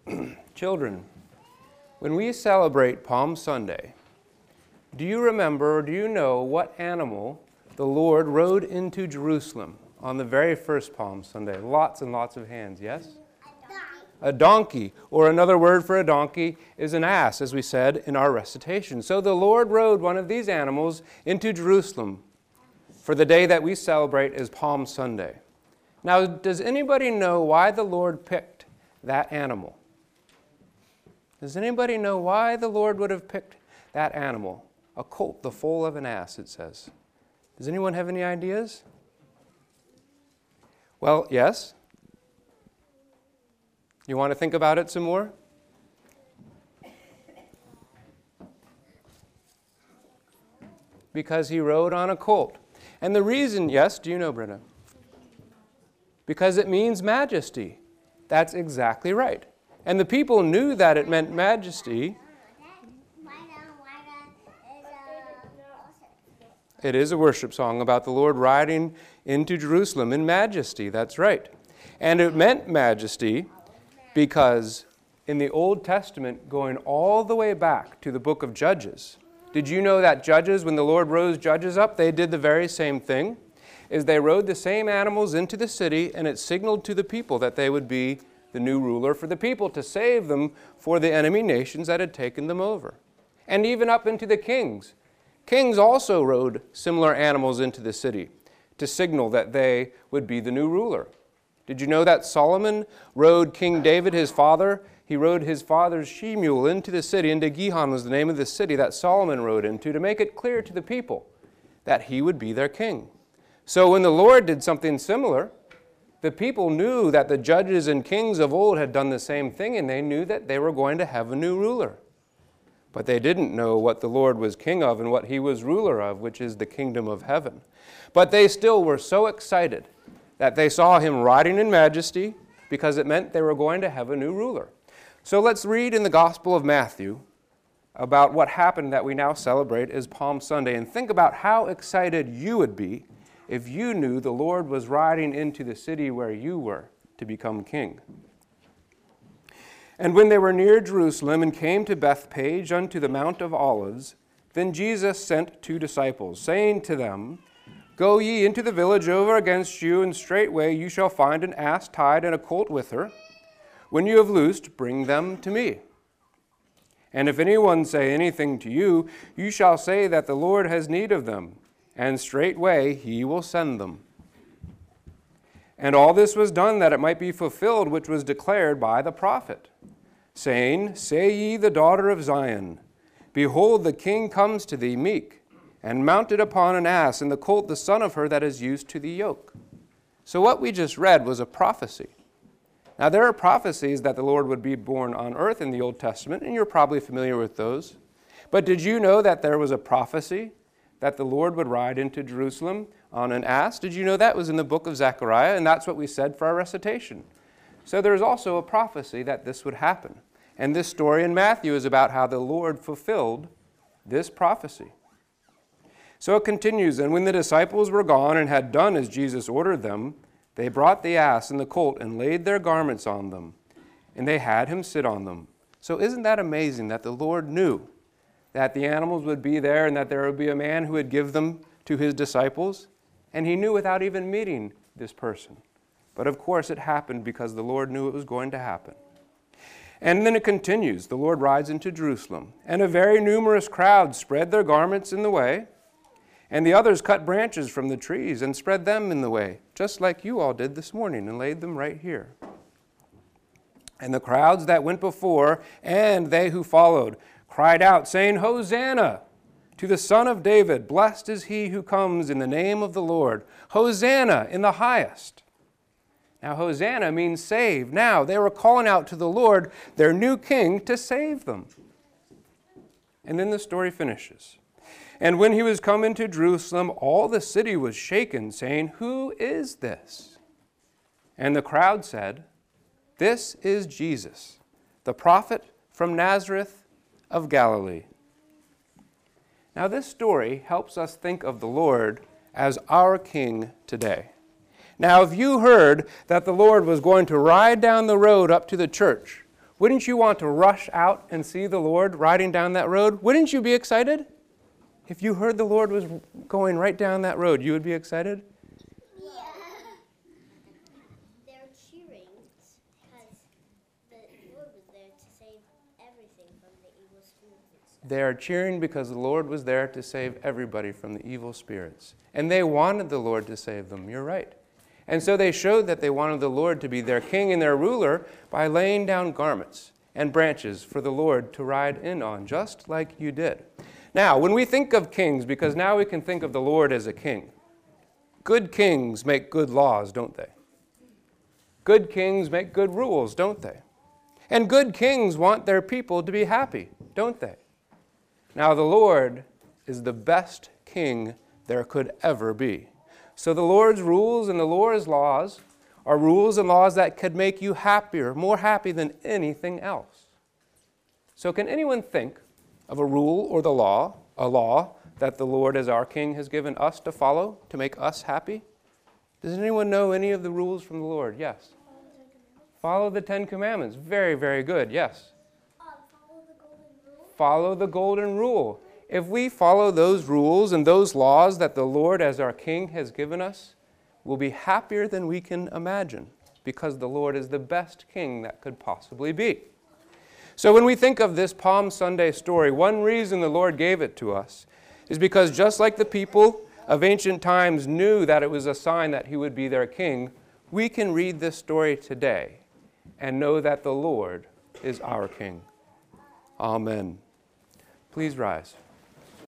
Children, when we celebrate Palm Sunday, do you remember or do you know what animal the Lord rode into Jerusalem on the very first Palm Sunday? Lots and lots of hands, yes? A donkey, or another word for a donkey is an ass, as we said in our recitation. So the Lord rode one of these animals into Jerusalem for the day that we celebrate as Palm Sunday. Now, does anybody know why the Lord picked that animal? Does anybody know why the Lord would have picked that animal? A colt, the foal of an ass, it says. Does anyone have any ideas? Well, yes. You want to think about it some more? Because he rode on a colt. And the reason, yes, do you know, Brenda? Because it means majesty. That's exactly right. And the people knew that it meant majesty. It is a worship song about the Lord riding into Jerusalem in majesty. That's right. And it meant majesty because in the Old Testament, going all the way back to the book of Judges, did you know that Judges, when the Lord rose Judges up, they did the very same thing? Is they rode the same animals into the city, and it signaled to the people that they would be the new ruler for the people to save them for the enemy nations that had taken them over. And even up into the kings. Kings also rode similar animals into the city to signal that they would be the new ruler. Did you know that Solomon rode King David, his father? He rode his father's she-mule into the city, into Gihon was the name of the city that Solomon rode into, to make it clear to the people that he would be their king. So when the Lord did something similar, the people knew that the judges and kings of old had done the same thing, and they knew that they were going to have a new ruler. But they didn't know what the Lord was king of and what he was ruler of, which is the kingdom of heaven. But they still were so excited that they saw him riding in majesty because it meant they were going to have a new ruler. So let's read in the Gospel of Matthew about what happened that we now celebrate as Palm Sunday, and think about how excited you would be if you knew the Lord was riding into the city where you were to become king. And when they were near Jerusalem and came to Bethphage unto the Mount of Olives, then Jesus sent 2 disciples, saying to them, Go ye into the village over against you, and straightway you shall find an ass tied and a colt with her. When you have loosed, bring them to me. And if anyone say anything to you, you shall say that the Lord has need of them, and straightway he will send them. And all this was done that it might be fulfilled which was declared by the prophet, saying, Say ye the daughter of Zion, Behold, the king comes to thee meek, and mounted upon an ass, and the colt the son of her that is used to the yoke. So what we just read was a prophecy. Now there are prophecies that the Lord would be born on earth in the Old Testament, and you're probably familiar with those. But did you know that there was a prophecy that the Lord would ride into Jerusalem on an ass? Did you know that was in the book of Zechariah? And that's what we said for our recitation. So there's also a prophecy that this would happen. And this story in Matthew is about how the Lord fulfilled this prophecy. So it continues, And when the disciples were gone and had done as Jesus ordered them, they brought the ass and the colt and laid their garments on them, and they had him sit on them. So isn't that amazing that the Lord knew that the animals would be there and that there would be a man who would give them to his disciples? And he knew without even meeting this person. But of course it happened because the Lord knew it was going to happen. And then it continues, the Lord rides into Jerusalem, and a very numerous crowd spread their garments in the way, and the others cut branches from the trees and spread them in the way, just like you all did this morning, and laid them right here. And the crowds that went before, and they who followed, cried out, saying, Hosanna to the Son of David. Blessed is he who comes in the name of the Lord. Hosanna in the highest. Now, Hosanna means save. Now, they were calling out to the Lord, their new king, to save them. And then the story finishes. And when he was come into Jerusalem, all the city was shaken, saying, Who is this? And the crowd said, This is Jesus, the prophet from Nazareth of Galilee. Now, this story helps us think of the Lord as our King today. Now, if you heard that the Lord was going to ride down the road up to the church, Wouldn't you want to rush out and see the Lord riding down that road? Wouldn't you be excited? If you heard the Lord was going right down that road, you would be excited? Yeah. They're cheering because the Lord was there to save everything from the evil spirits. They are cheering because the Lord was there to save everybody from the evil spirits. And they wanted the Lord to save them. You're right. And so they showed that they wanted the Lord to be their king and their ruler by laying down garments and branches for the Lord to ride in on, just like you did. Now, when we think of kings, because now we can think of the Lord as a king, good kings make good laws, don't they? Good kings make good rules, don't they? And good kings want their people to be happy, don't they? Now, the Lord is the best king there could ever be. So the Lord's rules and the Lord's laws are rules and laws that could make you happier, more happy than anything else. So can anyone think of a rule or a law that the Lord as our King has given us to follow to make us happy? Does anyone know any of the rules from the Lord? Yes. Follow the Ten Commandments. Very, very good. Yes. Follow the golden rule. Follow the golden rule. If we follow those rules and those laws that the Lord as our King has given us, we'll be happier than we can imagine because the Lord is the best King that could possibly be. So when we think of this Palm Sunday story, one reason the Lord gave it to us is because just like the people of ancient times knew that it was a sign that he would be their king, we can read this story today and know that the Lord is our King. Amen. Please rise.